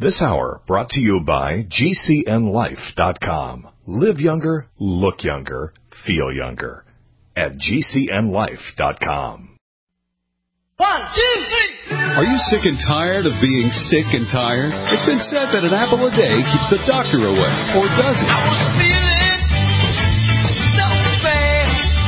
This hour brought to you by GCNLife.com. Live younger, look younger, feel younger. At GCNLife.com. 1, 2, 3. Are you sick and tired of being sick and tired? It's been said that an apple a day keeps the doctor away. Or does it? I was feeling so bad.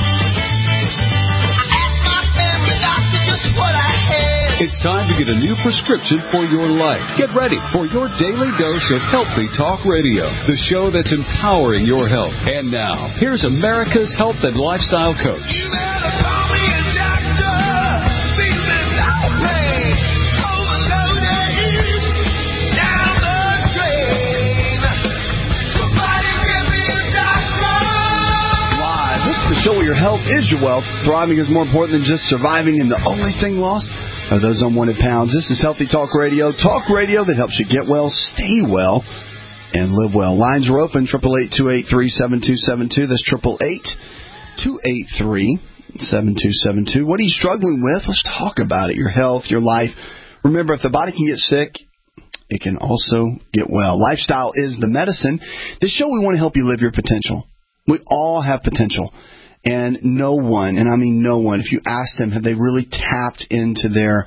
I asked my family doctor just what I had. It's time to get a new prescription for your life. Get ready for your daily dose of Healthy Talk Radio, the show that's empowering your health. And now, here's America's health and lifestyle coach. You better call me a doctor. Feeling lonely. Overloaded. Down the drain. Somebody give me a doctor. Live. This is the show where your health is your wealth. Thriving is more important than just surviving, and the only thing lost are those unwanted pounds. This is Healthy Talk Radio that helps you get well, stay well, and live well. Lines are open, 888-283-7272. That's 888-283-7272. What are you struggling with? Let's talk about it. Your health, your life. Remember, if the body can get sick, it can also get well. Lifestyle is the medicine. This show, we want to help you live your potential. We all have potential. And no one, and I mean no one, if you ask them, have they really tapped into their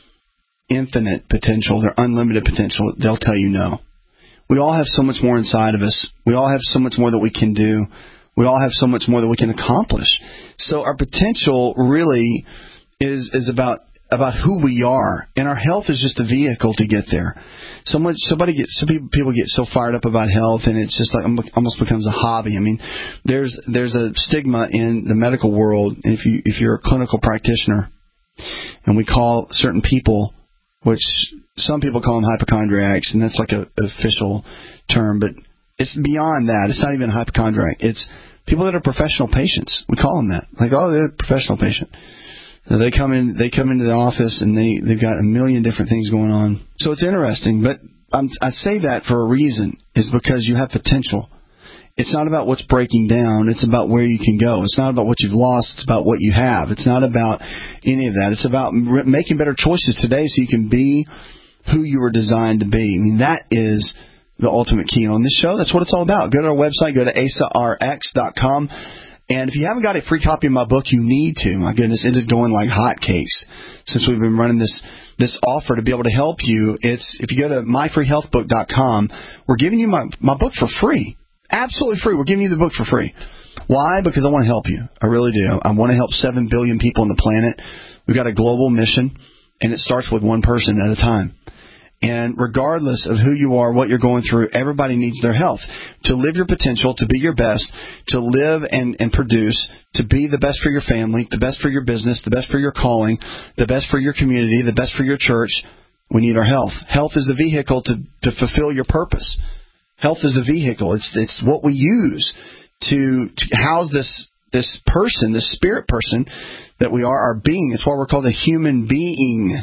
infinite potential, their unlimited potential, they'll tell you no. We all have so much more inside of us. We all have so much more that we can do. We all have so much more that we can accomplish. So our potential really is about who we are, and our health is just a vehicle to get there. Some people get so fired up about health, and it's just like almost becomes a hobby. I mean, there's a stigma in the medical world if you're a clinical practitioner, and we call certain people, which some people call them hypochondriacs, and that's like a official term, but it's beyond that. It's not even a hypochondriac. It's people that are professional patients. We call them that. Like, oh, they're a professional patient. So they come into the office and they've got a million different things going on. So it's interesting, but I say that for a reason, is because you have potential. It's not about what's breaking down. It's about where you can go. It's not about what you've lost. It's about what you have. It's not about any of that. It's about making better choices today so you can be who you were designed to be. I mean, that is the ultimate key. And on this show, that's what it's all about. Go to our website. Go to asarx.com. And if you haven't got a free copy of my book, you need to. My goodness, it is going like hotcakes since we've been running this offer to be able to help you. If you go to myfreehealthbook.com, we're giving you my book for free. Absolutely free. We're giving you the book for free. Why? Because I want to help you. I really do. I want to help 7 billion people on the planet. We've got a global mission, and it starts with one person at a time. And regardless of who you are, what you're going through, everybody needs their health. To live your potential, to be your best, to live and produce, to be the best for your family, the best for your business, the best for your calling, the best for your community, the best for your church, we need our health. Health is the vehicle to fulfill your purpose. Health is the vehicle. It's what we use to house this person, this spirit person that we are, our being. It's why we're called a human being.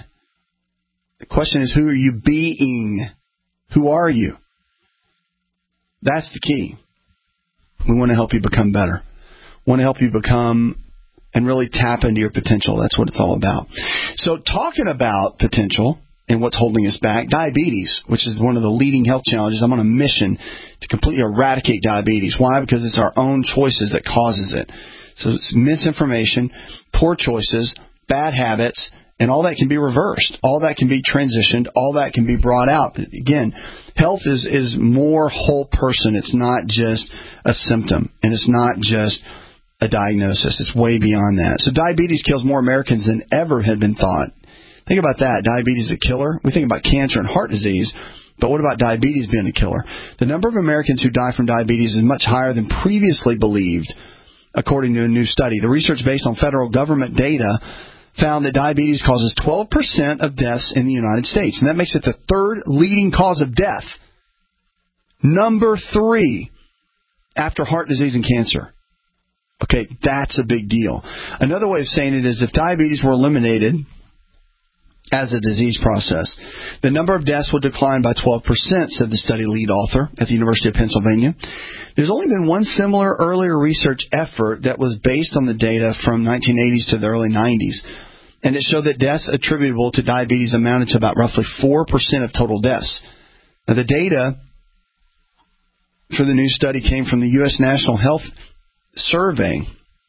The question is, who are you being? Who are you? That's the key. We want to help you become better. We want to help you become and really tap into your potential. That's what it's all about. So talking about potential and what's holding us back, diabetes, which is one of the leading health challenges. I'm on a mission to completely eradicate diabetes. Why? Because it's our own choices that causes it. So it's misinformation, poor choices, bad habits, and all that can be reversed. All that can be transitioned. All that can be brought out. Again, health is more whole person. It's not just a symptom, and it's not just a diagnosis. It's way beyond that. So diabetes kills more Americans than ever had been thought. Think about that. Diabetes is a killer. We think about cancer and heart disease, but what about diabetes being a killer? The number of Americans who die from diabetes is much higher than previously believed, according to a new study. The research based on federal government data found that diabetes causes 12% of deaths in the United States, and that makes it the third leading cause of death. Number 3 after heart disease and cancer. Okay, that's a big deal. Another way of saying it is if diabetes were eliminated as a disease process, the number of deaths would decline by 12%, said the study lead author at the University of Pennsylvania. There's only been one similar earlier research effort that was based on the data from 1980s to the early 90s, and it showed that deaths attributable to diabetes amounted to about roughly 4% of total deaths. Now, the data for the new study came from the U.S. National Health Survey.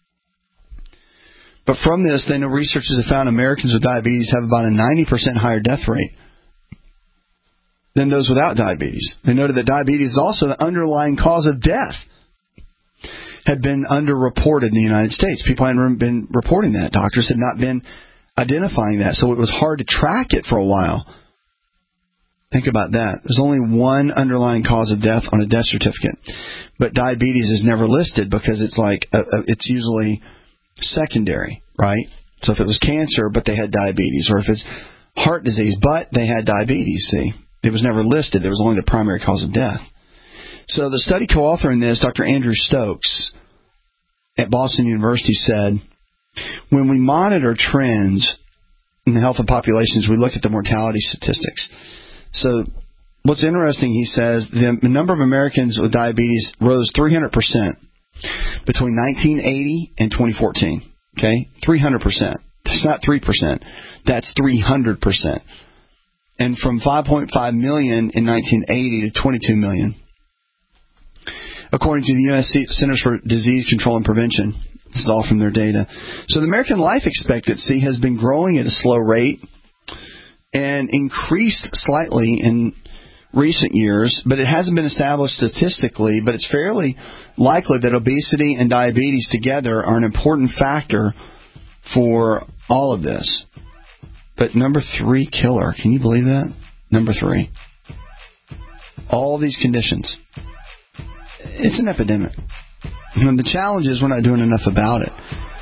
But from this, they know researchers have found Americans with diabetes have about a 90% higher death rate than those without diabetes. They noted that diabetes is also the underlying cause of death. Had been underreported in the United States. People hadn't been reporting that. Doctors had not been identifying that, so it was hard to track it for a while. Think about that. There's only one underlying cause of death on a death certificate, but diabetes is never listed because it's like it's usually secondary, right? So if it was cancer, but they had diabetes, or if it's heart disease, but they had diabetes, see, it was never listed. There was only the primary cause of death. So the study co-author in this, Dr. Andrew Stokes at Boston University, said, when we monitor trends in the health of populations, we look at the mortality statistics. So what's interesting, he says, the number of Americans with diabetes rose 300% between 1980 and 2014. Okay? 300%. That's not 3%. That's 300%. And from 5.5 million in 1980 to 22 million. According to the U.S. Centers for Disease Control and Prevention. This is all from their data. So the American life expectancy has been growing at a slow rate and increased slightly in recent years, but it hasn't been established statistically, but it's fairly likely that obesity and diabetes together are an important factor for all of this. But number 3 killer, can you believe that? Number 3. All these conditions. It's an epidemic. And the challenge is we're not doing enough about it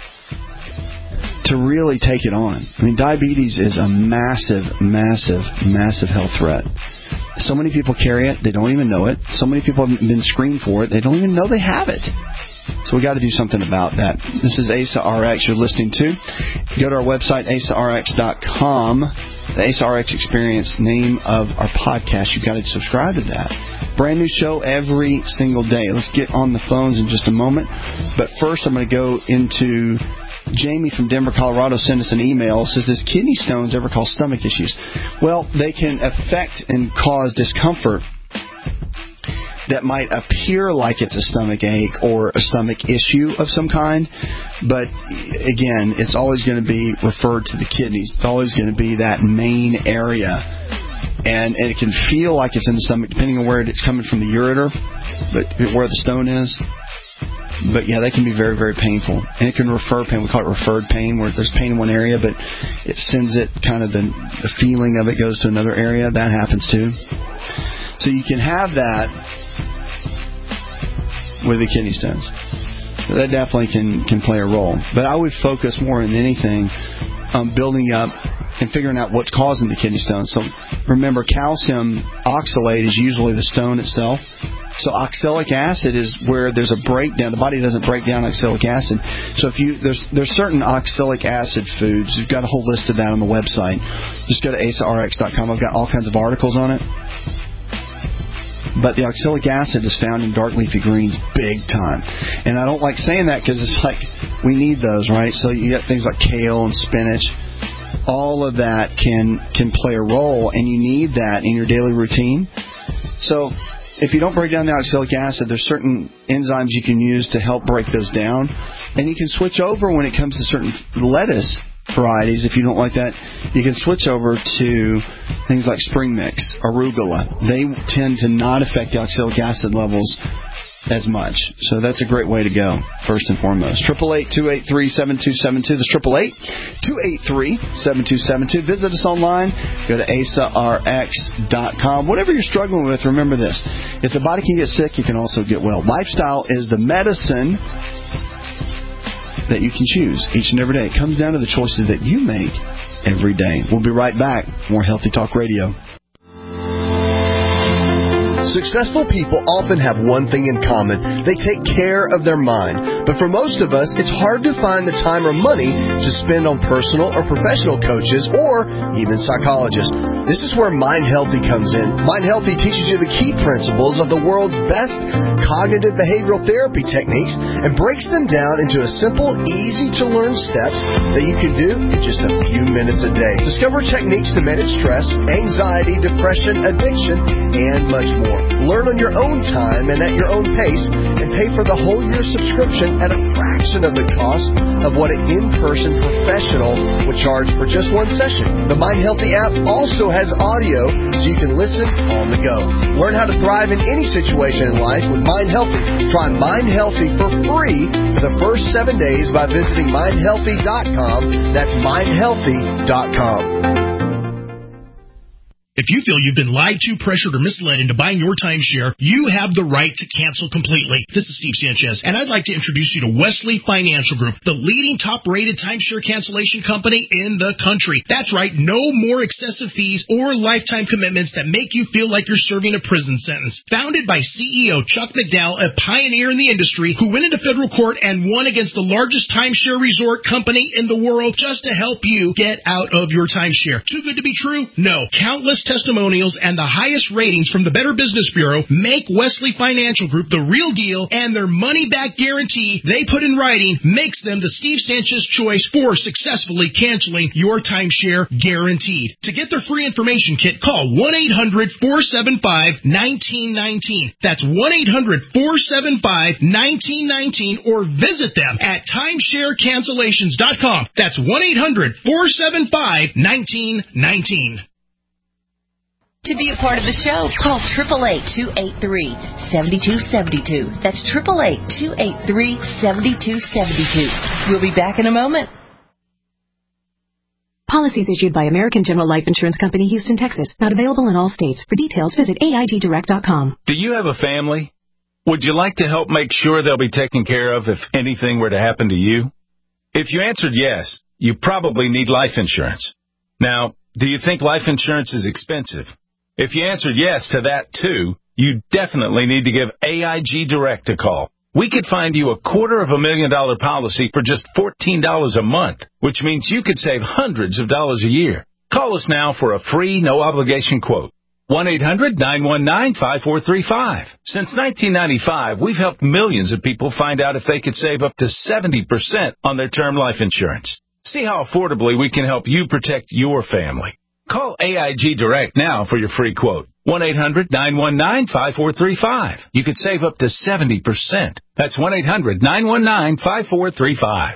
to really take it on. I mean, diabetes is a massive, massive, massive health threat. So many people carry it, they don't even know it. So many people have been screened for it, they don't even know they have it. So we got to do something about that. This is Asa RX you're listening to. Go to our website, asarx.com. The Asa RX Experience, name of our podcast. You've got to subscribe to that. Brand new show every single day. Let's get on the phones in just a moment. But first, I'm going to go into Jamie from Denver, Colorado. Sent us an email. Says, does kidney stones ever cause stomach issues? Well, they can affect and cause discomfort that might appear like it's a stomach ache or a stomach issue of some kind. But again, it's always going to be referred to the kidneys. It's always going to be that main area. And it can feel like it's in the stomach depending on where it's coming from, the ureter, but where the stone is. But yeah, they can be very, very painful. And it can refer pain. We call it referred pain, where there's pain in one area, but it sends it, kind of the feeling of it goes to another area. That happens too. So you can have that with the kidney stones. So that definitely can play a role. But I would focus more than anything on building up and figuring out what's causing the kidney stones. So remember, calcium oxalate is usually the stone itself. So oxalic acid is where there's a breakdown. The body doesn't break down oxalic acid. So if there's certain oxalic acid foods. You've got a whole list of that on the website. Just go to asarx.com. I've got all kinds of articles on it. But the oxalic acid is found in dark leafy greens big time. And I don't like saying that because it's like we need those, right? So you get things like kale and spinach. All of that can play a role, and you need that in your daily routine. So if you don't break down the oxalic acid, there's certain enzymes you can use to help break those down. And you can switch over when it comes to certain lettuce varieties. If you don't like that, you can switch over to things like spring mix, arugula. They tend to not affect the oxalic acid levels as much. So that's a great way to go, first and foremost. 888-283-7272. That's 888-283-7272. Visit us online. Go to asarx.com. Whatever you're struggling with, remember this. If the body can get sick, you can also get well. Lifestyle is the medicine that you can choose each and every day. It comes down to the choices that you make every day. We'll be right back. More Healthy Talk Radio. Successful people often have one thing in common. They take care of their mind. But for most of us, it's hard to find the time or money to spend on personal or professional coaches or even psychologists. This is where Mind Healthy comes in. Mind Healthy teaches you the key principles of the world's best cognitive behavioral therapy techniques and breaks them down into a simple, easy-to-learn steps that you can do in just a few minutes a day. Discover techniques to manage stress, anxiety, depression, addiction, and much more. Learn on your own time and at your own pace, and pay for the whole year subscription at a fraction of the cost of what an in-person professional would charge for just one session. The Mind Healthy app also has audio so you can listen on the go. Learn how to thrive in any situation in life with Mind Healthy. Try Mind Healthy for free for the first 7 days by visiting mindhealthy.com. That's mindhealthy.com. If you feel you've been lied to, pressured, or misled into buying your timeshare, you have the right to cancel completely. This is Steve Sanchez, and I'd like to introduce you to Wesley Financial Group, the leading top-rated timeshare cancellation company in the country. That's right, no more excessive fees or lifetime commitments that make you feel like you're serving a prison sentence. Founded by CEO Chuck McDowell, a pioneer in the industry who went into federal court and won against the largest timeshare resort company in the world just to help you get out of your timeshare. Too good to be true? No. Countless testimonials and the highest ratings from the Better Business Bureau make Wesley Financial Group the real deal, and their money-back guarantee they put in writing makes them the Steve Sanchez choice for successfully canceling your timeshare guaranteed. To get their free information kit, call 1-800-475-1919. That's 1-800-475-1919, or visit them at timesharecancellations.com. That's 1-800-475-1919. To be a part of the show, call 888-283-7272. That's 888-283-7272. We'll be back in a moment. Policies issued by American General Life Insurance Company, Houston, Texas. Not available in all states. For details, visit AIGdirect.com. Do you have a family? Would you like to help make sure they'll be taken care of if anything were to happen to you? If you answered yes, you probably need life insurance. Now, do you think life insurance is expensive? If you answered yes to that, too, you definitely need to give AIG Direct a call. We could find you a $250,000 policy for just $14 a month, which means you could save hundreds of dollars a year. Call us now for a free, no-obligation quote. 1-800-919-5435. Since 1995, we've helped millions of people find out if they could save up to 70% on their term life insurance. See how affordably we can help you protect your family. Call AIG Direct now for your free quote. 1-800-919-5435. You could save up to 70%. That's 1-800-919-5435.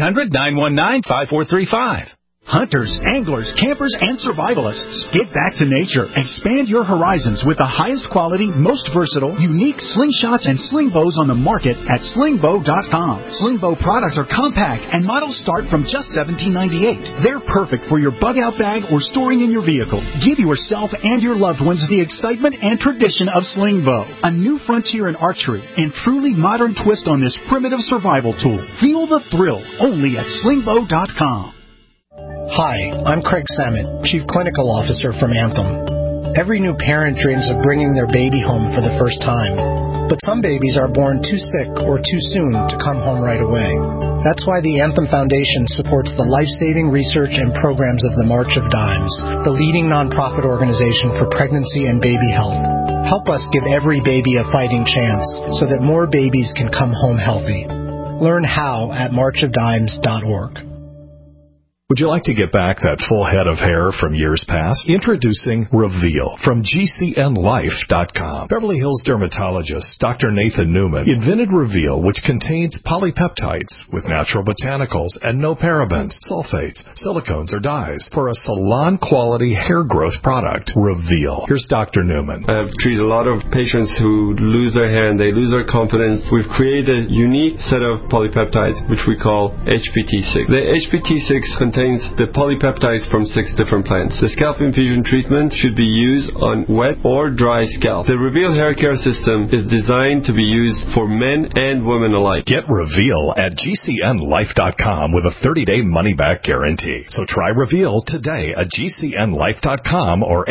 1-800-919-5435. Hunters, anglers, campers, and survivalists. Get back to nature. Expand your horizons with the highest quality, most versatile, unique slingshots and sling bows on the market at slingbow.com. Sling bow products are compact and models start from just $17.98. They're perfect for your bug-out bag or storing in your vehicle. Give yourself and your loved ones the excitement and tradition of sling bow. A new frontier in archery and truly modern twist on this primitive survival tool. Feel the thrill only at slingbow.com. Hi, I'm Craig Samet, Chief Clinical Officer from Anthem. Every new parent dreams of bringing their baby home for the first time. But some babies are born too sick or too soon to come home right away. That's why the Anthem Foundation supports the life-saving research and programs of the March of Dimes, the leading nonprofit organization for pregnancy and baby health. Help us give every baby a fighting chance so that more babies can come home healthy. Learn how at marchofdimes.org. Would you like to get back that full head of hair from years past? Introducing Reveal from GCNLife.com. Beverly Hills dermatologist Dr. Nathan Newman invented Reveal, which contains polypeptides with natural botanicals and no parabens, sulfates, silicones, or dyes for a salon-quality hair growth product. Reveal. Here's Dr. Newman. I've treated a lot of patients who lose their hair and they lose their confidence. We've created a unique set of polypeptides, which we call HPT6. The HPT6 contains the polypeptides from 6 different plants. The scalp infusion treatment should be used on wet or dry scalp. The Reveal hair care system is designed to be used for men and women alike. Get Reveal at GCNLife.com with a 30-day money-back guarantee. So try Reveal today at GCNLife.com or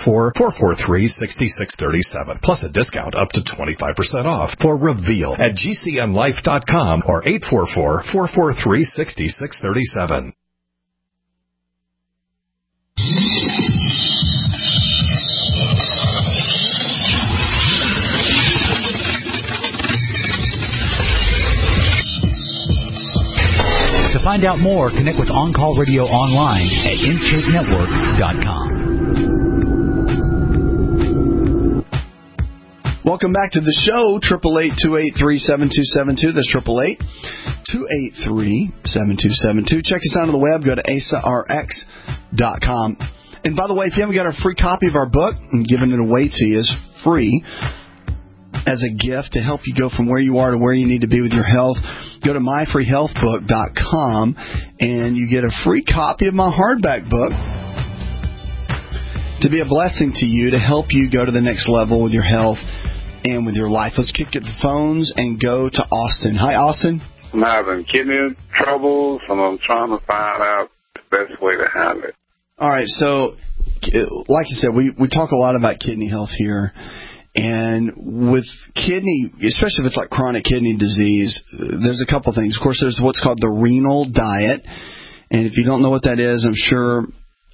844-443-6637. Plus a discount up to 25% off for Reveal at GCNLife.com or 844-443-6637. find out more, connect with On Call Radio online at InShapeNetwork.com. Welcome back to the show, 888-283-7272. That's 888-283-7272. Check us out on the web. Go to AsaRx.com. And by the way, if you haven't got a free copy of our book, I'm giving it away to you as free as a gift to help you go from where you are to where you need to be with your health. Go to myfreehealthbook.com and you get a free copy of my hardback book to be a blessing to you, to help you go to the next level with your health and with your life. Let's kick it to the phones and go to Austin. Hi, Austin. I'm having kidney troubles, and I'm trying to find out the best way to handle it. All right, so like I said, we talk a lot about kidney health here. And with kidney, especially if it's like chronic kidney disease, there's a couple things. Of course, there's what's called the renal diet. And if you don't know what that is, I'm sure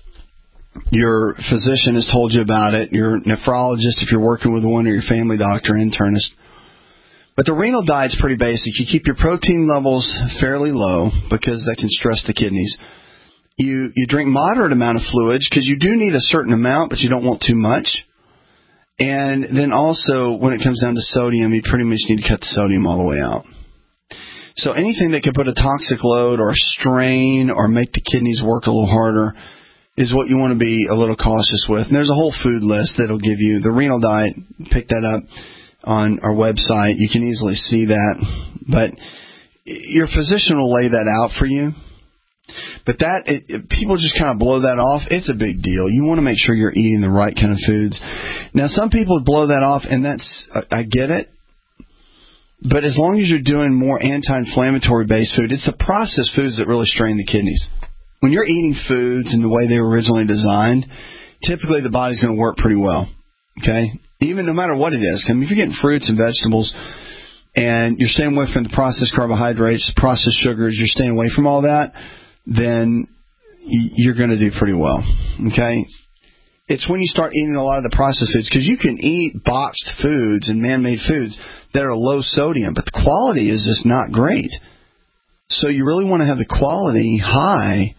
your physician has told you about it, your nephrologist if you're working with one, or your family doctor, internist. But the renal diet's pretty basic. You keep your protein levels fairly low because that can stress the kidneys. You drink moderate amount of fluids because you do need a certain amount, but you don't want too much. And then also, when it comes down to sodium, you pretty much need to cut the sodium all the way out. So anything that could put a toxic load or strain or make the kidneys work a little harder is what you want to be a little cautious with. And there's a whole food list that'll give you the renal diet. Pick that up on our website. You can easily see that. But your physician will lay that out for you. But people just kind of blow that off. It's a big deal. You want to make sure you're eating the right kind of foods. Now, some people blow that off, and I get it. But as long as you're doing more anti-inflammatory based food, it's the processed foods that really strain the kidneys. When you're eating foods in the way they were originally designed, typically the body's going to work pretty well. Okay? Even no matter what it is. I mean, if you're getting fruits and vegetables and you're staying away from the processed carbohydrates, processed sugars, you're staying away from all that, then you're going to do pretty well, okay? It's when you start eating a lot of the processed foods, because you can eat boxed foods and man-made foods that are low sodium, but the quality is just not great. So you really want to have the quality high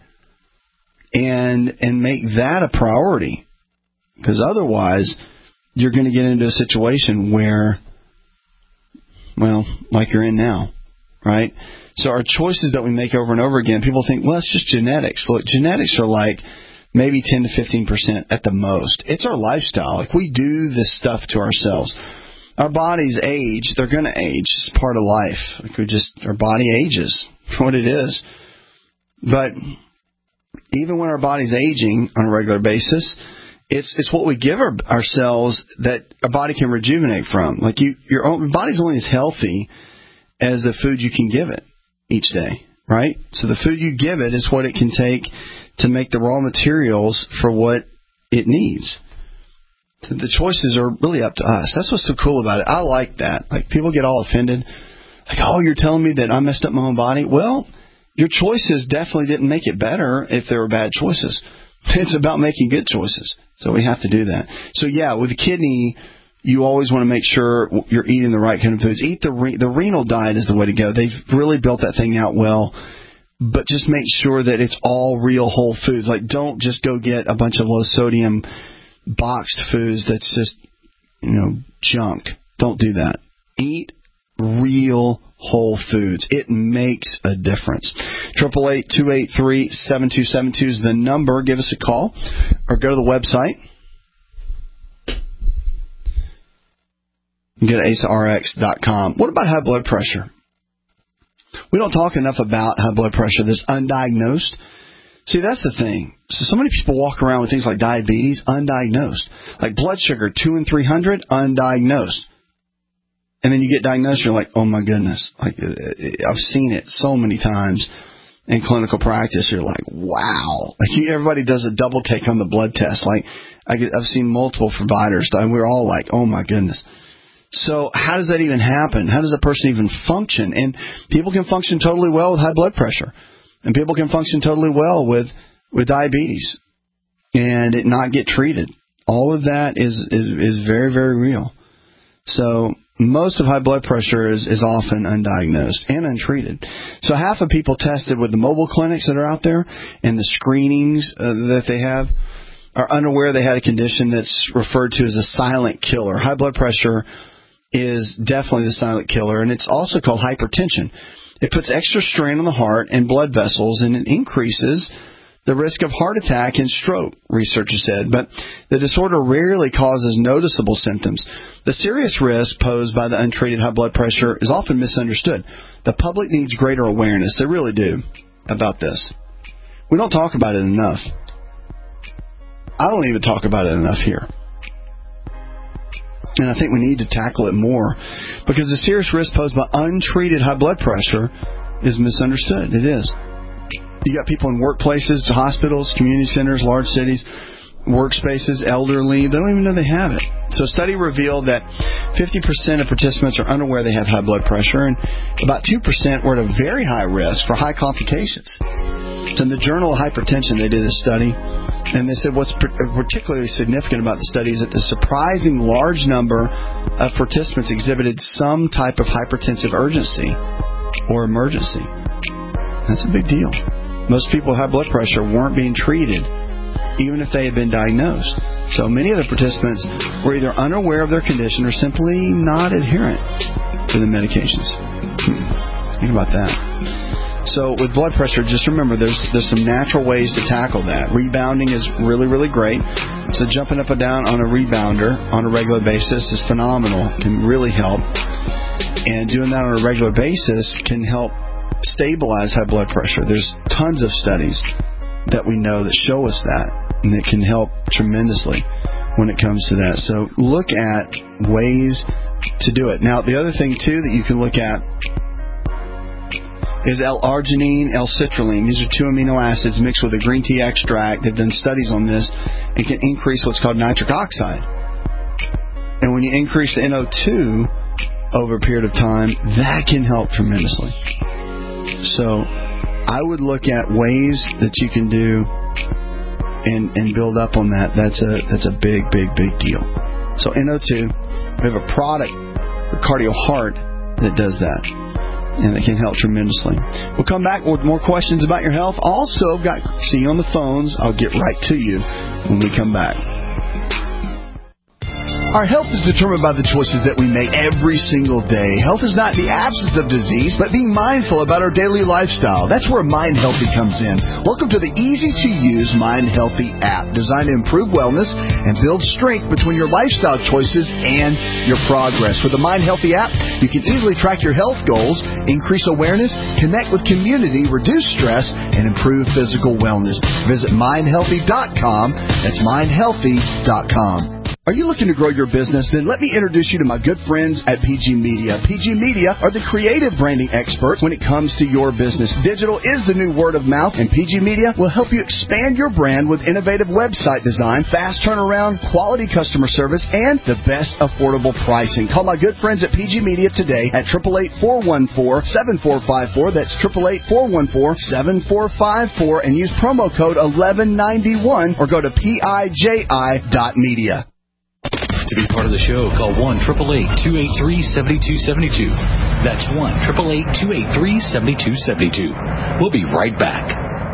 and make that a priority, because otherwise you're going to get into a situation where, well, like you're in now, right? So our choices that we make over and over again, people think, well, it's just genetics. Look, genetics are like maybe 10 to 15% at the most. It's our lifestyle. Like, we do this stuff to ourselves. Our bodies age. They're going to age. It's part of life. Like, our body ages. What it is. But even when our body's aging on a regular basis, it's what we give ourselves that our body can rejuvenate from. Like, your body's only as healthy as the food you can give it each day, right? So the food you give it is what it can take to make the raw materials for what it needs. So the choices are really up to us. That's what's so cool about it. I like that. Like, people get all offended. Like, oh, you're telling me that I messed up my own body? Well, your choices definitely didn't make it better if they were bad choices. It's about making good choices. So we have to do that. So, yeah, with the kidney, you always want to make sure you're eating the right kind of foods. Eat the renal diet is the way to go. They've really built that thing out well. But just make sure that it's all real whole foods. Like, don't just go get a bunch of low-sodium boxed foods that's just, junk. Don't do that. Eat real whole foods. It makes a difference. 888-283-7272 is the number. Give us a call or go to the website. Go to AsaRx.com. What about high blood pressure? We don't talk enough about high blood pressure that's undiagnosed. See, that's the thing. So many people walk around with things like diabetes undiagnosed. Like blood sugar, 200 and 300, undiagnosed. And then you get diagnosed, you're like, oh my goodness. Like, I've seen it so many times in clinical practice. You're like, wow. Like, everybody does a double take on the blood test. Like, I've seen multiple providers, and we're all like, oh my goodness. So how does that even happen? How does a person even function? And people can function totally well with high blood pressure. And people can function totally well with diabetes and it not get treated. All of that is very, very real. So most of high blood pressure is often undiagnosed and untreated. So half of people tested with the mobile clinics that are out there and the screenings that they have are unaware they had a condition that's referred to as a silent killer. High blood pressure is definitely the silent killer, and it's also called hypertension. It puts extra strain on the heart and blood vessels, and it increases the risk of heart attack and stroke, researchers said. But the disorder rarely causes noticeable symptoms. The serious risk posed by the untreated high blood pressure is often misunderstood. The public needs greater awareness. They really do about this. We don't talk about it enough. I don't even talk about it enough here. And I think we need to tackle it more because the serious risk posed by untreated high blood pressure is misunderstood. It is. You got people in workplaces, hospitals, community centers, large cities, workspaces, elderly. They don't even know they have it. So a study revealed that 50% of participants are unaware they have high blood pressure, and about 2% were at a very high risk for high complications. So in the Journal of Hypertension, they did a study, and they said what's particularly significant about the study is that the surprising large number of participants exhibited some type of hypertensive urgency or emergency. That's a big deal. Most people with high blood pressure weren't being treated, even if they had been diagnosed. So many of the participants were either unaware of their condition or simply not adherent to the medications. Think about that. So with blood pressure, just remember there's some natural ways to tackle that. Rebounding is really, really great. So jumping up and down on a rebounder on a regular basis is phenomenal. Can really help. And doing that on a regular basis can help stabilize high blood pressure. There's tons of studies that we know that show us that, and it can help tremendously when it comes to that. So look at ways to do it. Now, the other thing, too, that you can look at is L-arginine, L-citrulline. These are 2 amino acids mixed with a green tea extract. They've done studies on this and can increase what's called nitric oxide. And when you increase the NO2 over a period of time, that can help tremendously. So I would look at ways that you can do and build up on that. That's a big, big, big deal. So NO2, we have a product for Cardio Heart that does that, and it can help tremendously. We'll come back with more questions about your health. Also, see you on the phones. I'll get right to you when we come back. Our health is determined by the choices that we make every single day. Health is not the absence of disease, but being mindful about our daily lifestyle. That's where Mind Healthy comes in. Welcome to the easy-to-use Mind Healthy app, designed to improve wellness and build strength between your lifestyle choices and your progress. With the Mind Healthy app, you can easily track your health goals, increase awareness, connect with community, reduce stress, and improve physical wellness. Visit mindhealthy.com. That's mindhealthy.com. Are you looking to grow your business? Then let me introduce you to my good friends at PG Media. PG Media are the creative branding experts when it comes to your business. Digital is the new word of mouth, and PG Media will help you expand your brand with innovative website design, fast turnaround, quality customer service, and the best affordable pricing. Call my good friends at PG Media today at 888-414-7454. That's 888-414-7454, and use promo code 1191 or go to PIJI.media. To be part of the show, call 1-888-283-7272. That's 1-888-283-7272. We'll be right back.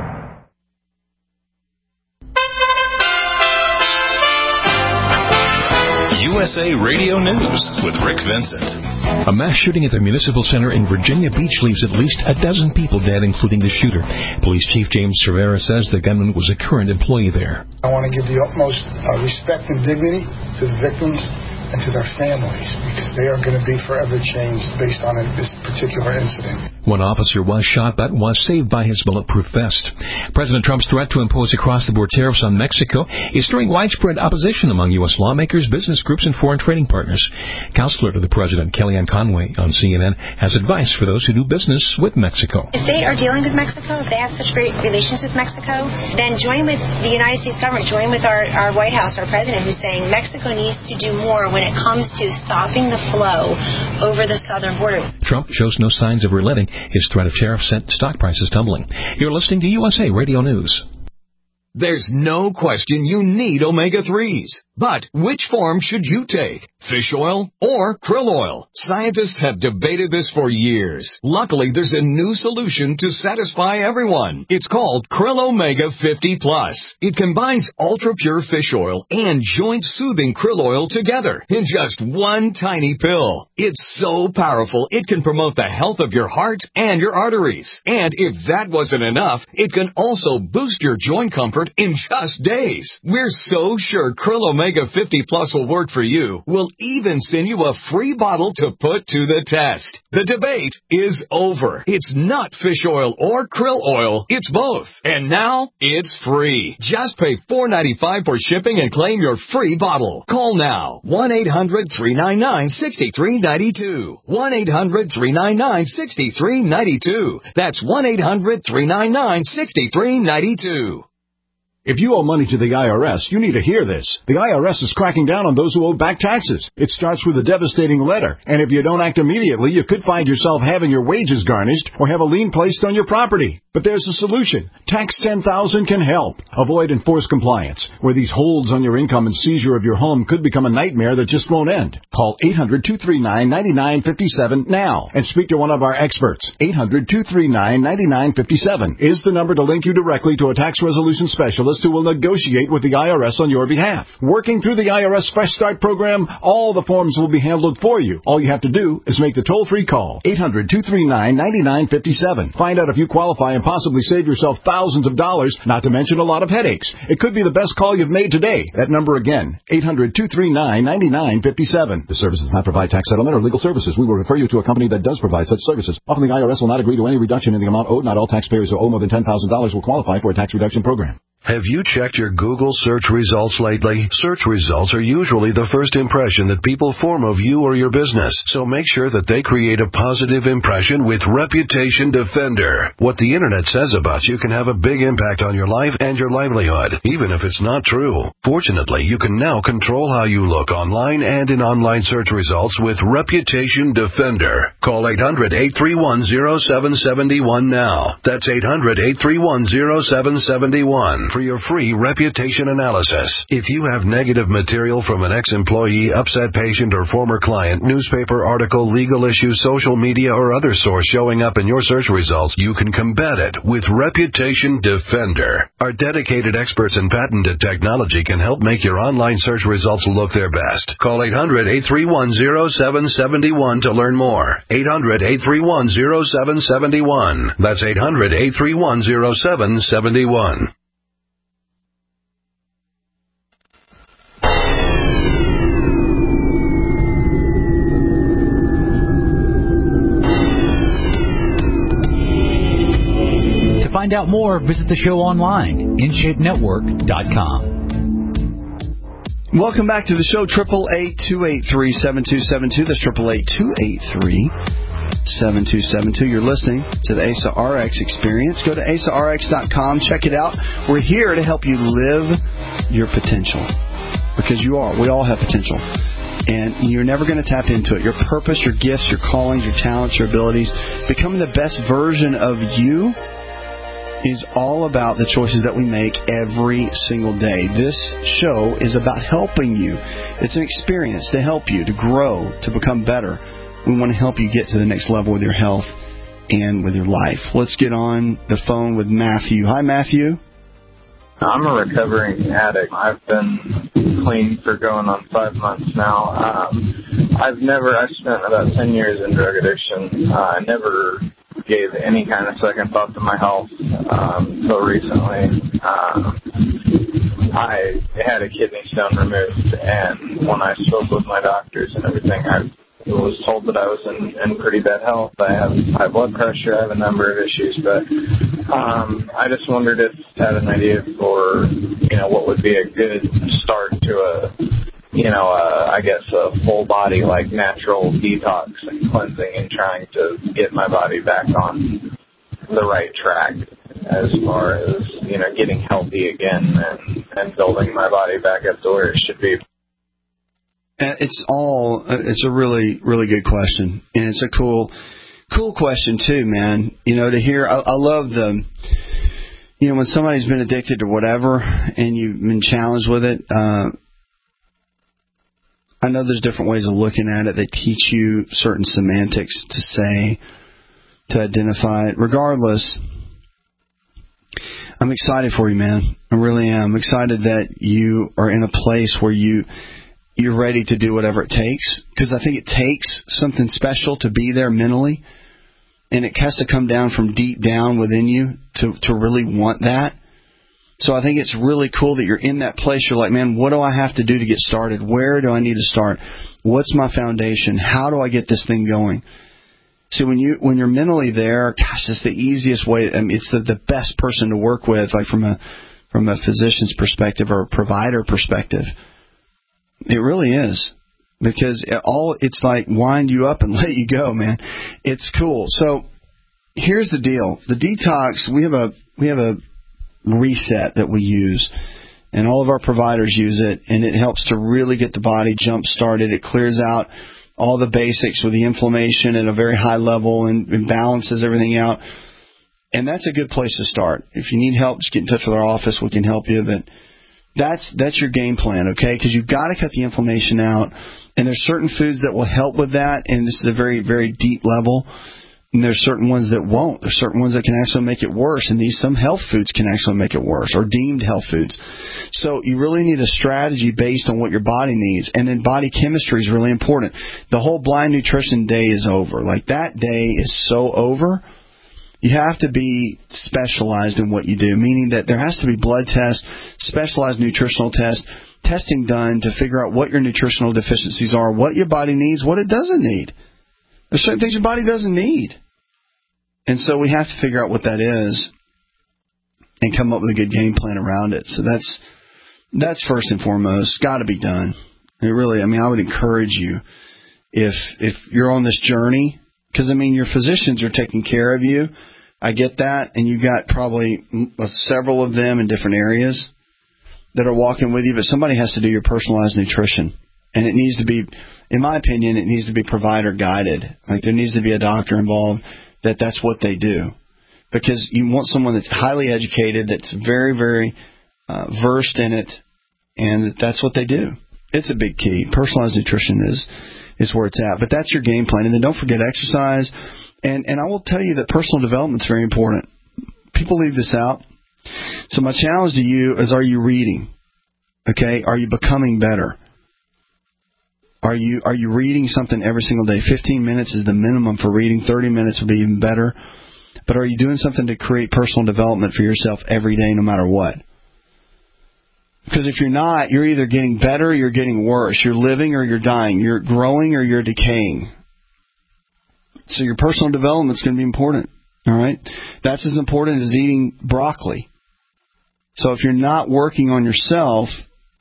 USA Radio News with Rick Vincent. A mass shooting at the Municipal Center in Virginia Beach leaves at least a dozen people dead, including the shooter. Police Chief James Cervera says the gunman was a current employee there. I want to give the utmost respect and dignity to the victims and to their families, because they are going to be forever changed based on this particular incident. One officer was shot but was saved by his bulletproof vest. President Trump's threat to impose across-the-board tariffs on Mexico is stirring widespread opposition among U.S. lawmakers, business groups, and foreign trading partners. Counselor to the president, Kellyanne Conway, on CNN, has advice for those who do business with Mexico. If they are dealing with Mexico, if they have such great relations with Mexico, then join with the United States government, join with our White House, our president, who's saying Mexico needs to do more when it comes to stopping the flow over the southern border. Trump shows no signs of relenting. His threat of tariffs sent stock prices tumbling. You're listening to USA Radio News. There's no question you need omega-3s. But which form should you take? Fish oil or krill oil? Scientists have debated this for years. Luckily, there's a new solution to satisfy everyone. It's called Krill Omega 50 Plus. It combines ultra-pure fish oil and joint-soothing krill oil together in just one tiny pill. It's so powerful, it can promote the health of your heart and your arteries. And if that wasn't enough, it can also boost your joint comfort in just days. We're so sure Krill Omega 50 Plus will work for you. We'll even send you a free bottle to put to the test. The debate is over. It's not fish oil or krill oil. It's both. And now it's free. Just pay $4.95 for shipping and claim your free bottle. Call now. 1-800-399-6392. 1-800-399-6392. That's 1-800-399-6392. If you owe money to the IRS, you need to hear this. The IRS is cracking down on those who owe back taxes. It starts with a devastating letter, and if you don't act immediately, you could find yourself having your wages garnished or have a lien placed on your property. But there's a solution. Tax 10,000 can help. Avoid enforced compliance, where these holds on your income and seizure of your home could become a nightmare that just won't end. Call 800-239-9957 now and speak to one of our experts. 800-239-9957 is the number to link you directly to a tax resolution specialist who will negotiate with the IRS on your behalf. Working through the IRS Fresh Start program, all the forms will be handled for you. All you have to do is make the toll-free call. 800-239-9957. Find out if you qualify and possibly save yourself thousands of dollars, not to mention a lot of headaches. It could be the best call you've made today. That number again, 800-239-9957. The service does not provide tax settlement or legal services. We will refer you to a company that does provide such services. Often the IRS will not agree to any reduction in the amount owed. Not all taxpayers who owe more than $10,000 will qualify for a tax reduction program. Have you checked your Google search results lately? Search results are usually the first impression that people form of you or your business, so make sure that they create a positive impression with Reputation Defender. What the Internet says about you can have a big impact on your life and your livelihood, even if it's not true. Fortunately, you can now control how you look online and in online search results with Reputation Defender. Call 800-831-0771 now. That's 800-831-0771. For your free reputation analysis. If you have negative material from an ex-employee, upset patient, or former client, newspaper article, legal issue, social media, or other source showing up in your search results, you can combat it with Reputation Defender. Our dedicated experts in patented technology can help make your online search results look their best. Call 800-831-0771 to learn more. 800-831-0771. That's 800-831-0771. To find out more, visit the show online, InShapeNetwork.com. Welcome back to the show, 888-283-7272. That's 888-283-7272. You're listening to the ASA RX Experience. Go to ASARX.com. Check it out. We're here to help you live your potential. Because we all have potential. And you're never going to tap into it. Your purpose, your gifts, your callings, your talents, your abilities, becoming the best version of you is all about the choices that we make every single day. This show is about helping you. It's an experience to help you, to grow, to become better. We want to help you get to the next level with your health and with your life. Let's get on the phone with Matthew. Hi, Matthew. I'm a recovering addict. I've been clean for going on 5 months now. I spent about 10 years in drug addiction. I never gave any kind of second thought to my health until recently. I had a kidney stone removed, and when I spoke with my doctors and everything, I was told that I was in pretty bad health. I have high blood pressure. I have a number of issues, but I just wondered if you had an idea for, what would be a good start to a full body, like natural detox and cleansing and trying to get my body back on the right track as far as, getting healthy again and building my body back up to where it should be. It's a really, really good question. And it's a cool question too, man. To hear, I love you know, when somebody's been addicted to whatever and you've been challenged with it, I know there's different ways of looking at it. They teach you certain semantics to say, to identify it. Regardless, I'm excited for you, man. I really am. I'm excited that you are in a place where you're ready to do whatever it takes, because I think it takes something special to be there mentally, and it has to come down from deep down within you to really want that. So I think it's really cool that you're in that place. You're like, man, what do I have to do to get started? Where do I need to start? What's my foundation? How do I get this thing going? See, when you're mentally there, gosh, it's the easiest way. I mean, it's the best person to work with, like from a physician's perspective or a provider perspective. It really is, because it's like wind you up and let you go, man. It's cool. So here's the deal: the detox. We have a reset that we use, and all of our providers use it, and it helps to really get the body jump started. It clears out all the basics with the inflammation at a very high level and balances everything out. And that's a good place to start. If you need help, just get in touch with our office. We can help you. But that's your game plan, okay? Because you've got to cut the inflammation out. And there's certain foods that will help with that. And this is a very, very deep level. And there's certain ones that won't. There's certain ones that can actually make it worse. And some health foods can actually make it worse, or deemed health foods. So you really need a strategy based on what your body needs. And then body chemistry is really important. The whole blind nutrition day is over. Like, that day is so over. You have to be specialized in what you do, meaning that there has to be blood tests, specialized nutritional tests, testing done to figure out what your nutritional deficiencies are, what your body needs, what it doesn't need. There's certain things your body doesn't need. And so we have to figure out what that is and come up with a good game plan around it. So that's first and foremost. Got to be done. It really, I mean, I would encourage you, if you're on this journey, because, I mean, your physicians are taking care of you. I get that. And you've got probably several of them in different areas that are walking with you. But somebody has to do your personalized nutrition. And it needs to be, in my opinion, it needs to be provider guided. Like, there needs to be a doctor involved that's what they do. Because you want someone that's highly educated, that's very, very versed in it, and that's what they do. It's a big key. Personalized nutrition is where it's at. But that's your game plan. And then don't forget exercise. And I will tell you that personal development is very important. People leave this out. So my challenge to you is, are you reading? Okay? Are you becoming better? Are you reading something every single day? 15 minutes is the minimum for reading. 30 minutes would be even better. But are you doing something to create personal development for yourself every day, no matter what? Because if you're not, you're either getting better or you're getting worse. You're living or you're dying. You're growing or you're decaying. So your personal development is going to be important. All right? That's as important as eating broccoli. So if you're not working on yourself,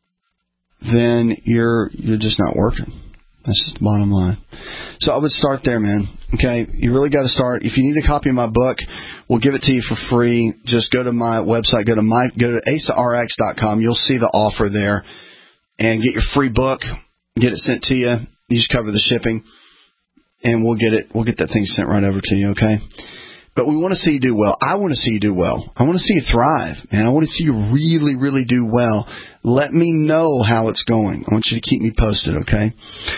then you're just not working. That's just the bottom line. So I would start there, man. Okay? You really got to start. If you need a copy of my book, we'll give it to you for free. Just go to my website. Go to AsaRx.com. You'll see the offer there. And get your free book. Get it sent to you. You just cover the shipping. And we'll get that thing sent right over to you, okay? But we want to see you do well. I want to see you do well. I want to see you thrive, man. I want to see you really, really do well. Let me know how it's going. I want you to keep me posted, okay?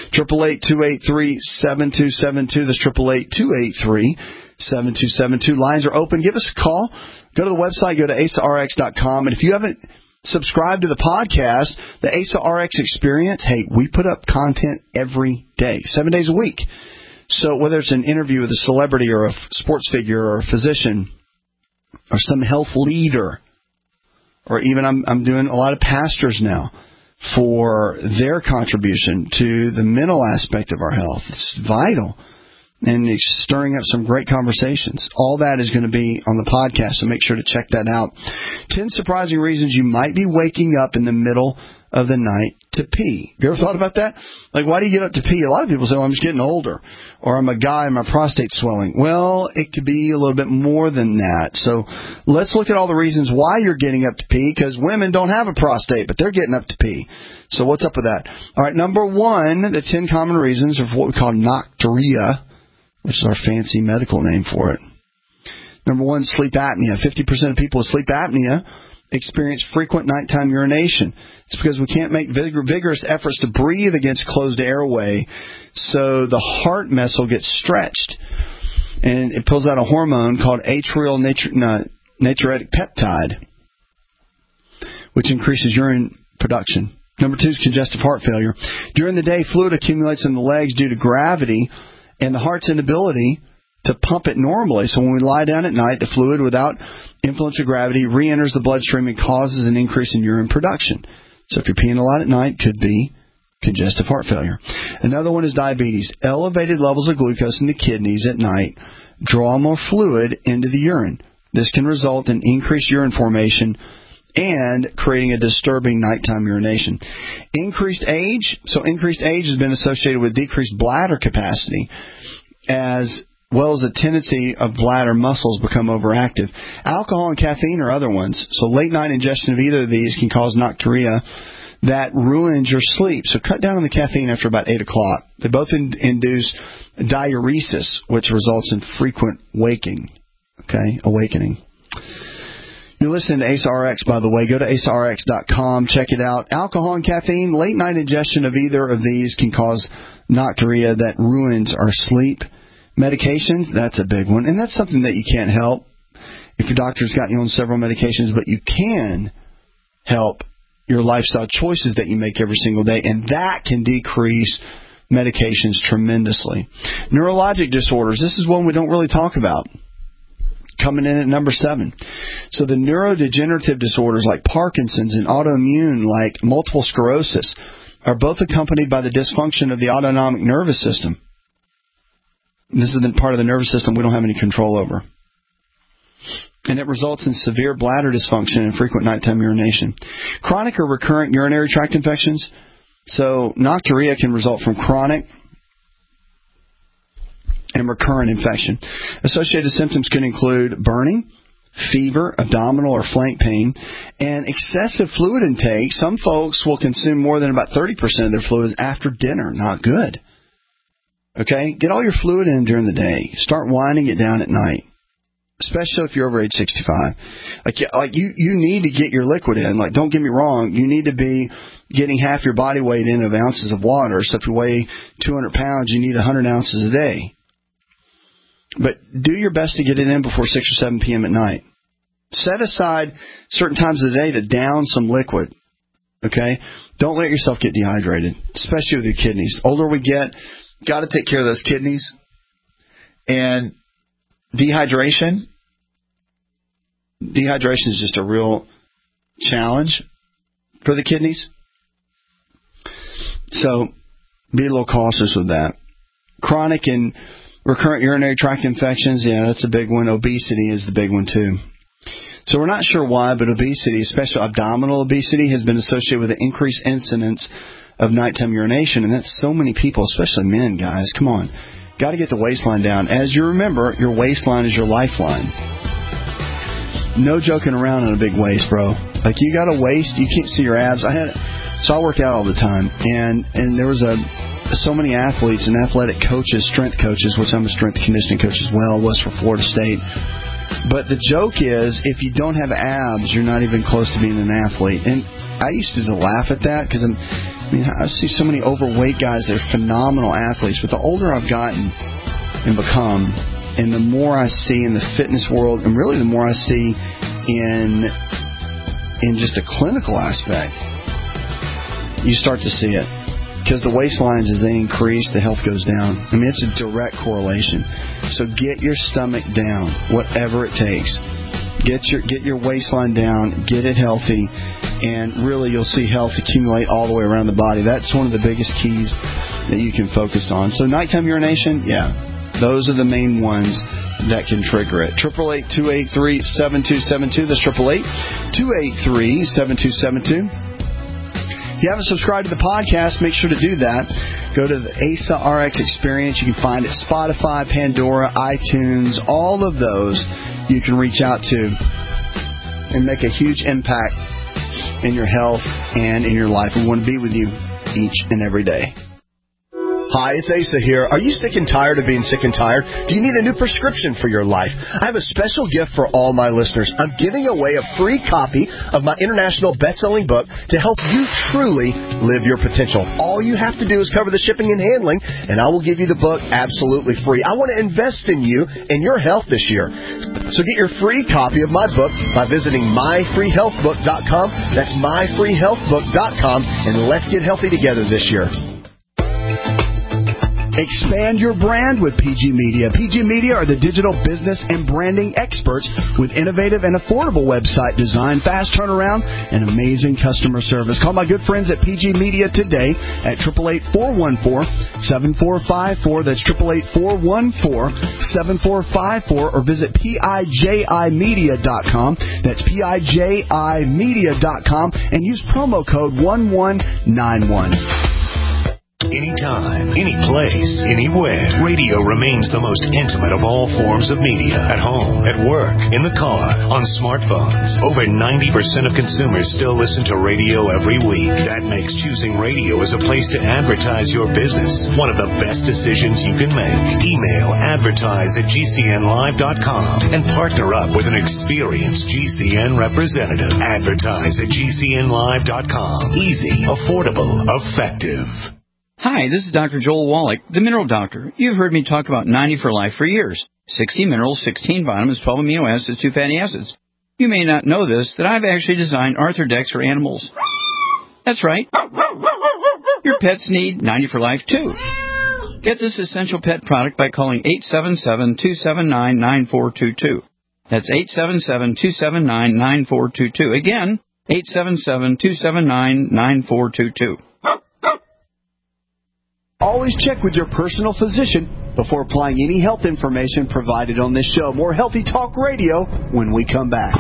888-283-7272. That's 888-283-7272. Lines are open. Give us a call. Go to the website. Go to AsaRx.com. And if you haven't subscribed to the podcast, the Asa RX Experience, hey, we put up content every day, 7 days a week. So whether it's an interview with a celebrity or a sports figure or a physician or some health leader, or even I'm doing a lot of pastors now for their contribution to the mental aspect of our health. It's vital. And it's stirring up some great conversations. All that is going to be on the podcast, so make sure to check that out. 10 surprising reasons you might be waking up in the middle of the night to pee. Have you ever thought about that? Like, why do you get up to pee? A lot of people say, well, I'm just getting older, or I'm a guy and my prostate's swelling. Well, it could be a little bit more than that. So let's look at all the reasons why you're getting up to pee, because women don't have a prostate, but they're getting up to pee. So what's up with that? All right, number one, the 10 common reasons of what we call nocturia, which is our fancy medical name for it. Number one, sleep apnea. 50% of people with sleep apnea experience frequent nighttime urination. It's because we can't make vigorous efforts to breathe against closed airway, so the heart muscle gets stretched. And it pulls out a hormone called atrial natriuretic peptide, which increases urine production. Number two is congestive heart failure. During the day, fluid accumulates in the legs due to gravity and the heart's inability to pump it normally. So when we lie down at night, the fluid, without influence of gravity, re-enters the bloodstream and causes an increase in urine production. So if you're peeing a lot at night, could be congestive heart failure. Another one is diabetes. Elevated levels of glucose in the kidneys at night draw more fluid into the urine. This can result in increased urine formation and creating a disturbing nighttime urination. Increased age. So increased age has been associated with decreased bladder capacity, as well as a tendency of bladder muscles become overactive. Alcohol and caffeine are other ones. So late night ingestion of either of these can cause nocturia that ruins your sleep. So cut down on the caffeine after about 8 o'clock. They both induce diuresis, which results in frequent awakening. You're listening to AceRx, by the way. Go to AceRx.com. Check it out. Alcohol and caffeine, late night ingestion of either of these can cause nocturia that ruins our sleep. Medications, that's a big one. And that's something that you can't help if your doctor's got you on several medications, but you can help your lifestyle choices that you make every single day, and that can decrease medications tremendously. Neurologic disorders, this is one we don't really talk about. Coming in at number 7. So the neurodegenerative disorders like Parkinson's and autoimmune like multiple sclerosis are both accompanied by the dysfunction of the autonomic nervous system. This is the part of the nervous system we don't have any control over. And it results in severe bladder dysfunction and frequent nighttime urination. Chronic or recurrent urinary tract infections. So nocturia can result from chronic and recurrent infection. Associated symptoms can include burning, fever, abdominal or flank pain, and excessive fluid intake. Some folks will consume more than about 30% of their fluids after dinner. Not good. Okay? Get all your fluid in during the day. Start winding it down at night, especially if you're over age 65. Like you need to get your liquid in. Like, don't get me wrong, you need to be getting half your body weight in of ounces of water. So if you weigh 200 pounds, you need 100 ounces a day. But do your best to get it in before 6 or 7 p.m. at night. Set aside certain times of the day to down some liquid. Okay? Don't let yourself get dehydrated, especially with your kidneys. The older we get, got to take care of those kidneys. And dehydration is just a real challenge for the kidneys. So be a little cautious with that. Chronic and recurrent urinary tract infections, yeah, that's a big one. Obesity is the big one too. So we're not sure why, but obesity, especially abdominal obesity, has been associated with an increased incidence of nighttime urination. And that's so many people, especially men, guys. Come on. Got to get the waistline down. As you remember, your waistline is your lifeline. No joking around on a big waist, bro. Like, you got a waist, you can't see your abs. So I work out all the time, and there was so many athletes and athletic coaches, strength coaches, which I'm a strength conditioning coach as well, was for Florida State. But the joke is, if you don't have abs, you're not even close to being an athlete. And I used to laugh at that because I see so many overweight guys that are phenomenal athletes. But the older I've gotten and become, and the more I see in the fitness world, and really the more I see in just a clinical aspect, you start to see it. Because the waistlines, as they increase, the health goes down. I mean, it's a direct correlation. So get your stomach down, whatever it takes. Get your waistline down, get it healthy, and really you'll see health accumulate all the way around the body. That's one of the biggest keys that you can focus on. So nighttime urination, yeah, those are the main ones that can trigger it. 888-283-7272. That's 888-283-7272. If you haven't subscribed to the podcast, make sure to do that. Go to the ASA RX Experience. You can find it Spotify, Pandora, iTunes, all of those you can reach out to and make a huge impact in your health and in your life. We want to be with you each and every day. Hi, it's Asa here. Are you sick and tired of being sick and tired? Do you need a new prescription for your life? I have a special gift for all my listeners. I'm giving away a free copy of my international best-selling book to help you truly live your potential. All you have to do is cover the shipping and handling, and I will give you the book absolutely free. I want to invest in you and your health this year. So get your free copy of my book by visiting myfreehealthbook.com. That's myfreehealthbook.com, and let's get healthy together this year. Expand your brand with PG Media. PG Media are the digital business and branding experts with innovative and affordable website design, fast turnaround, and amazing customer service. Call my good friends at PG Media today at 888-414-7454. That's 888-414-7454, or visit PIJImedia.com. That's PIJImedia.com, and use promo code 1191. Anytime, any place, anywhere, radio remains the most intimate of all forms of media. At home, at work, in the car, on smartphones. Over 90% of consumers still listen to radio every week. That makes choosing radio as a place to advertise your business one of the best decisions you can make. Email advertise@gcnlive.com and partner up with an experienced GCN representative. Advertise at gcnlive.com. Easy, affordable, effective. Hi, this is Dr. Joel Wallach, the Mineral Doctor. You've heard me talk about 90 for Life for years. 60 minerals, 16 vitamins, 12 amino acids, 2 fatty acids. You may not know this, that I've actually designed Arthrodex for animals. That's right. Your pets need 90 for Life, too. Get this essential pet product by calling 877-279-9422. That's 877-279-9422. Again, 877-279-9422. Always check with your personal physician before applying any health information provided on this show. More Healthy Talk Radio when we come back.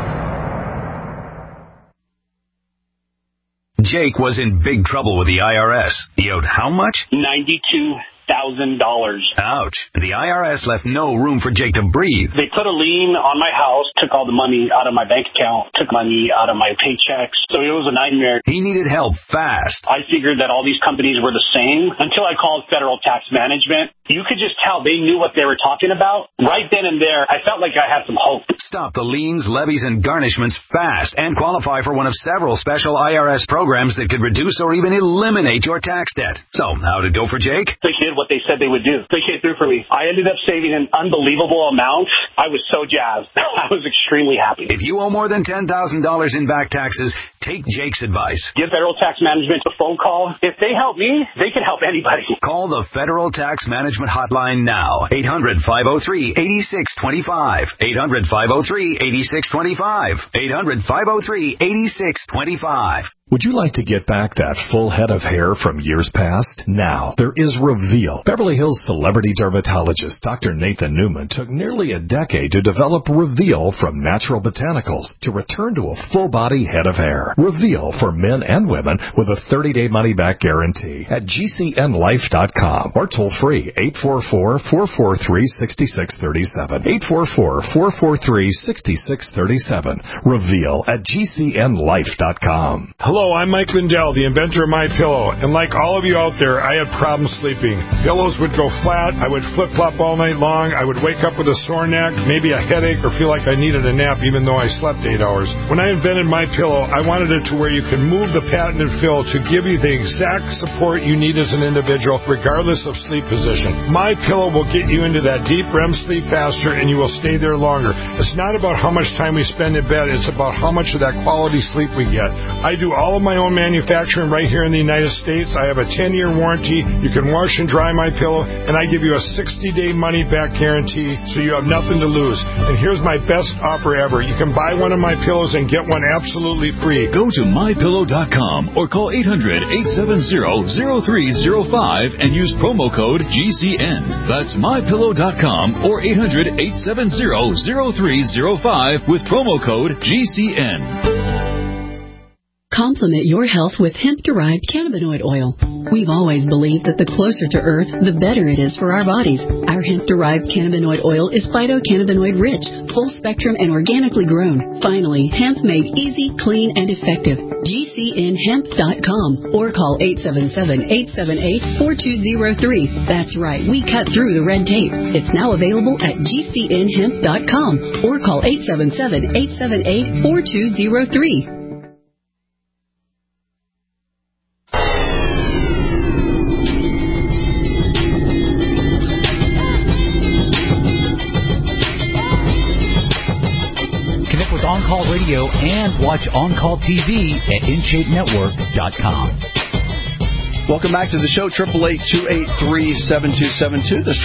Jake was in big trouble with the IRS. He owed how much? $92,000. Ouch. The IRS left no room for Jake to breathe. They put a lien on my house, took all the money out of my bank account, took money out of my paychecks. So it was a nightmare. He needed help fast. I figured that all these companies were the same until I called Federal Tax Management. You could just tell they knew what they were talking about. Right then and there, I felt like I had some hope. Stop the liens, levies, and garnishments fast and qualify for one of several special IRS programs that could reduce or even eliminate your tax debt. So, how did it go for Jake? They did what they said they would do. They came through for me. I ended up saving an unbelievable amount. I was so jazzed. I was extremely happy. If you owe more than $10,000 in back taxes, take Jake's advice. Give Federal Tax Management a phone call. If they help me, they can help anybody. Call the Federal Tax Management Hotline now. 800-503-8625. 800-503-8625. 800-503-8625. Would you like to get back that full head of hair from years past? Now, there is Reveal. Beverly Hills celebrity dermatologist Dr. Nathan Newman took nearly a decade to develop Reveal from natural botanicals to return to a full-body head of hair. Reveal for men and women with a 30-day money-back guarantee at GCNlife.com or toll-free 844-443-6637. 844-443-6637. Reveal at GCNlife.com. Hello, I'm Mike Lindell, the inventor of MyPillow, and like all of you out there, I had problems sleeping. Pillows would go flat, I would flip-flop all night long, I would wake up with a sore neck, maybe a headache, or feel like I needed a nap even though I slept 8 hours. When I invented MyPillow, I wanted it to where you can move the patented fill to give you the exact support you need as an individual, regardless of sleep position. MyPillow will get you into that deep REM sleep faster, and you will stay there longer. It's not about how much time we spend in bed, it's about how much of that quality sleep we get. I do all of my own manufacturing right here in the United States. I have a 10-year warranty. You can wash and dry my pillow, and I give you a 60-day money-back guarantee, so you have nothing to lose. And here's my best offer ever. You can buy one of my pillows and get one absolutely free. Go to mypillow.com or call 800-870-0305 and use promo code GCN. That's mypillow.com or 800-870-0305 with promo code GCN. Complement your health with hemp-derived cannabinoid oil. We've always believed that the closer to Earth, the better it is for our bodies. Our hemp-derived cannabinoid oil is phytocannabinoid-rich, full-spectrum, and organically grown. Finally, hemp made easy, clean, and effective. GCNhemp.com or call 877-878-4203. That's right, we cut through the red tape. It's now available at GCNhemp.com or call 877-878-4203. On Call Radio and watch On Call TV at InShapeNetwork.com. Welcome back to the show, 888-283-7272. That's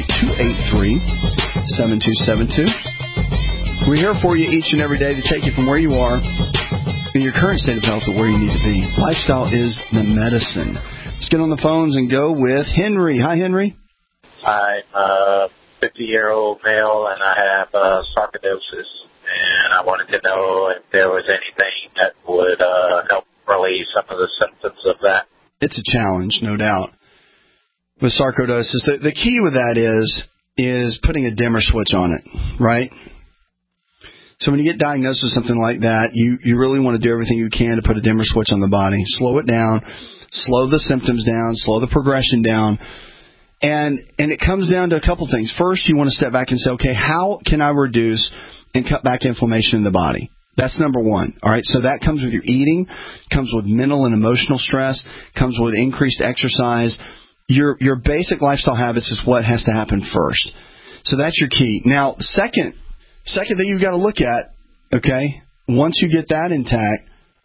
888-283-7272. We're here for you each and every day to take you from where you are in your current state of health to where you need to be. Lifestyle is the medicine. Let's get on the phones and go with Henry. Hi, Henry. I'm a 50-year-old male, and I have sarcoidosis. And I wanted to know if there was anything that would help relieve some of the symptoms of that. It's a challenge, no doubt, with sarcoidosis. The key with that is putting a dimmer switch on it, right? So when you get diagnosed with something like that, you really want to do everything you can to put a dimmer switch on the body. Slow it down, slow the symptoms down, slow the progression down. And it comes down to a couple things. First, you want to step back and say, okay, how can I reduce and cut back inflammation in the body? That's number one. All right, so that comes with your eating, comes with mental and emotional stress, comes with increased exercise. Your basic lifestyle habits is what has to happen first. So that's your key. Now, second thing you've got to look at, okay, once you get that intact,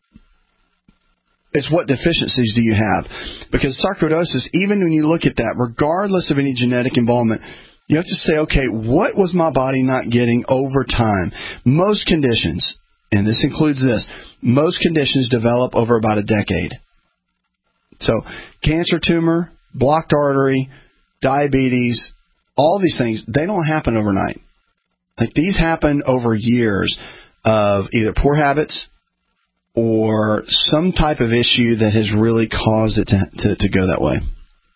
is what deficiencies do you have? Because sarcoidosis, even when you look at that, regardless of any genetic involvement, you have to say, okay, what was my body not getting over time? Most conditions, and this includes this, most conditions develop over about a decade. So cancer tumor, blocked artery, diabetes, all these things, they don't happen overnight. Like these happen over years of either poor habits or some type of issue that has really caused it to go that way.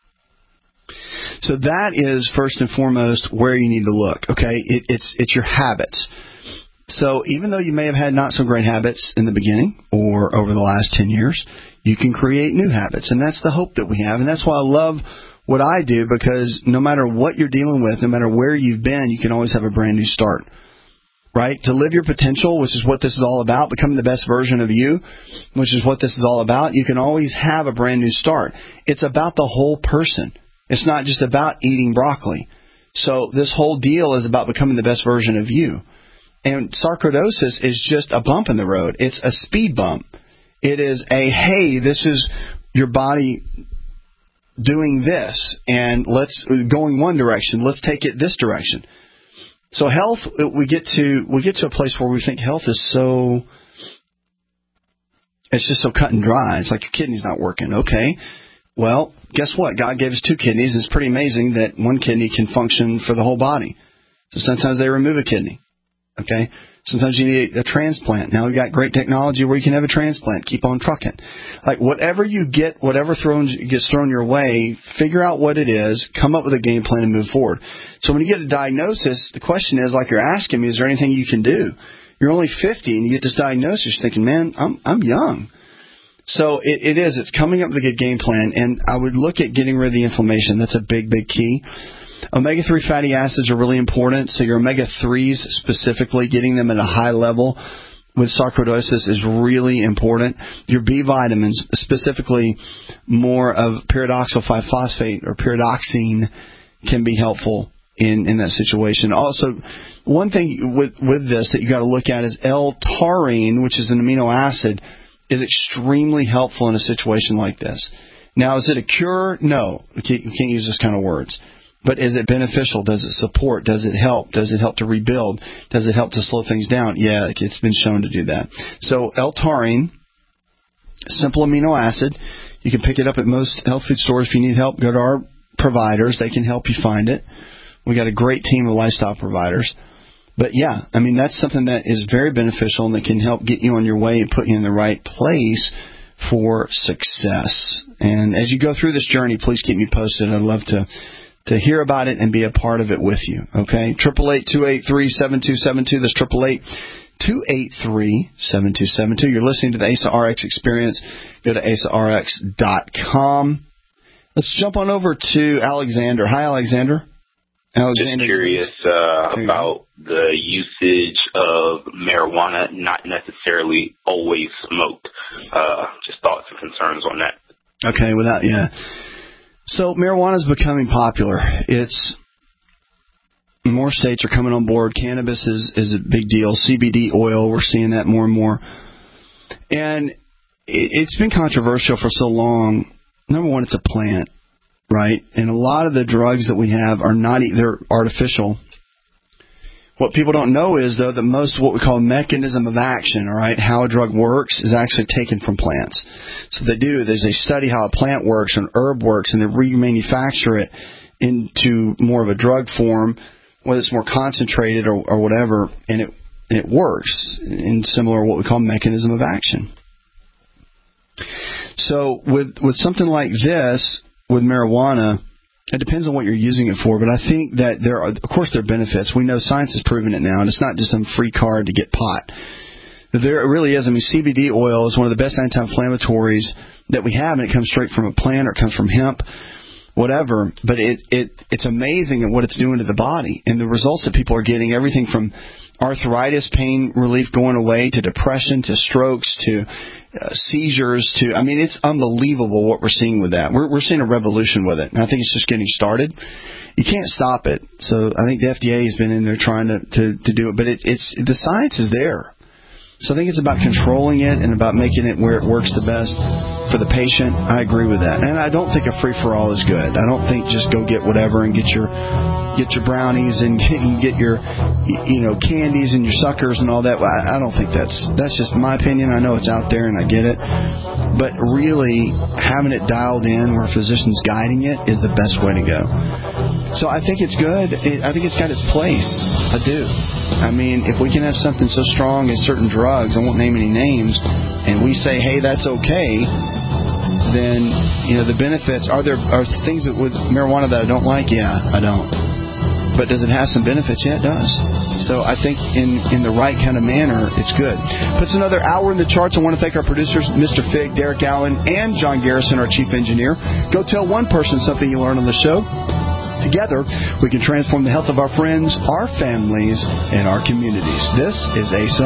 So that is first and foremost where you need to look. Okay, it's your habits. So even though you may have had not so great habits in the beginning or over the last 10 years, you can create new habits, and that's the hope that we have. And that's why I love what I do, because no matter what you're dealing with, no matter where you've been, you can always have a brand new start. Right? To live your potential, which is what this is all about, becoming the best version of you, which is what this is all about, you can always have a brand new start. It's about the whole person. It's not just about eating broccoli. So this whole deal is about becoming the best version of you. And sarcoidosis is just a bump in the road. It's a speed bump. It is a, hey, this is your body doing this, and let's going one direction. Let's take it this direction. So health, we get to a place where we think health is so, it's just so cut and dry. It's like your kidney's not working. Okay, well, guess what? God gave us two kidneys. It's pretty amazing that one kidney can function for the whole body. So sometimes they remove a kidney. Okay, sometimes you need a transplant. Now we've got great technology where you can have a transplant. Keep on trucking. Like whatever you get, whatever gets thrown your way, figure out what it is, come up with a game plan, and move forward. So when you get a diagnosis, the question is, like you're asking me, is there anything you can do? You're only 50 and you get this diagnosis, you're thinking, man, I'm young. So it is. It's coming up with a good game plan, and I would look at getting rid of the inflammation. That's a big, big key. Omega-3 fatty acids are really important. So your omega-3s specifically, getting them at a high level with sarcoidosis is really important. Your B vitamins, specifically more of pyridoxal 5-phosphate or pyridoxine, can be helpful in that situation. Also, one thing with this that you got to look at is L-taurine, which is an amino acid, is extremely helpful in a situation like this. Now, is it a cure? No. You can't use this kind of words. But is it beneficial? Does it support? Does it help? Does it help to rebuild? Does it help to slow things down? Yeah, it's been shown to do that. So L-taurine, simple amino acid. You can pick it up at most health food stores. If you need help, go to our providers. They can help you find it. We got a great team of lifestyle providers. But yeah, I mean, that's something that is very beneficial and that can help get you on your way and put you in the right place for success. And as you go through this journey, please keep me posted. I'd love to hear about it and be a part of it with you. Okay? 888-283-7272. That's 888-283-7272. You're listening to the ASA RX Experience. Go to asarx.com. Let's jump on over to Alexander. Hi, Alexander. Just curious about the usage of marijuana, not necessarily always smoked. Just thoughts and concerns on that. Okay, So marijuana is becoming popular. More states are coming on board. Cannabis is a big deal. CBD oil, we're seeing that more and more. And it's been controversial for so long. Number one, it's a plant, right? And a lot of the drugs that we have are they're artificial. What people don't know is, though, that most of what we call mechanism of action, all right, how a drug works, is actually taken from plants. So they study how a plant works, an herb works, and they remanufacture it into more of a drug form, whether it's more concentrated or whatever, and it works in similar what we call mechanism of action. So with something like this, with marijuana, it depends on what you're using it for, but I think that there are benefits. We know science has proven it now, and it's not just some free card to get pot. There really is. I mean, CBD oil is one of the best anti-inflammatories that we have, and it comes straight from a plant or it comes from hemp, whatever. But it's amazing at what it's doing to the body, and the results that people are getting, everything from arthritis, pain relief going away, to depression, to strokes, to seizures, it's unbelievable what we're seeing with that. We're seeing a revolution with it, and I think it's just getting started. You can't stop it. So I think the FDA has been in there trying to do it, but it's the science is there. So I think it's about controlling it and about making it where it works the best for the patient. I agree with that. And I don't think a free-for-all is good. I don't think just go get whatever and get your brownies and get your candies and your suckers and all that. I don't think that's just my opinion. I know it's out there and I get it. But really having it dialed in where a physician's guiding it is the best way to go. So I think it's good. I think it's got its place. I do. I mean, if we can have something so strong as certain drugs, I won't name any names, and we say, hey, that's okay, then, the benefits, are things with marijuana that I don't like? Yeah, I don't. But does it have some benefits? Yeah, it does. So I think in the right kind of manner, it's good. Puts another hour in the charts. I want to thank our producers, Mr. Fig, Derek Allen, and John Garrison, our chief engineer. Go tell one person something you learned on the show. Together, we can transform the health of our friends, our families, and our communities. This is ASA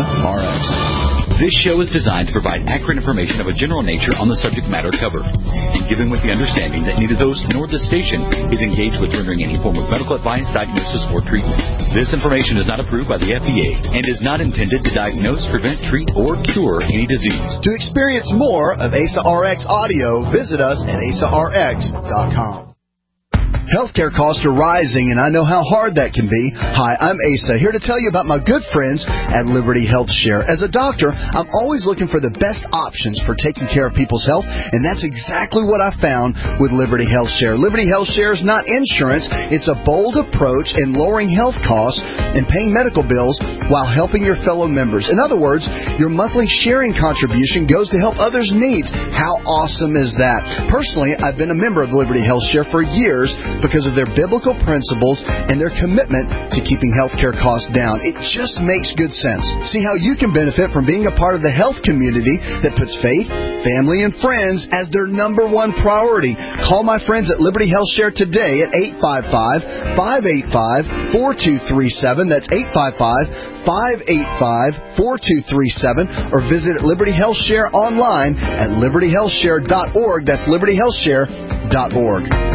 RX. This show is designed to provide accurate information of a general nature on the subject matter covered, and given with the understanding that neither the host nor the station is engaged with rendering any form of medical advice, diagnosis, or treatment. This information is not approved by the FDA and is not intended to diagnose, prevent, treat, or cure any disease. To experience more of ASA RX audio, visit us at asarx.com. Healthcare costs are rising, and I know how hard that can be. Hi, I'm Asa, here to tell you about my good friends at Liberty Health Share. As a doctor, I'm always looking for the best options for taking care of people's health, and that's exactly what I found with Liberty Health Share. Liberty Health Share is not insurance. It's a bold approach in lowering health costs and paying medical bills while helping your fellow members. In other words, your monthly sharing contribution goes to help others' needs. How awesome is that? Personally, I've been a member of Liberty Health Share for years because of their biblical principles and their commitment to keeping healthcare costs down. It just makes good sense. See how you can benefit from being a part of the health community that puts faith, family, and friends as their number one priority. Call my friends at Liberty Health Share today at 855-585-4237. That's 855-585-4237, or visit Liberty Health Share online at libertyhealthshare.org. That's libertyhealthshare.org.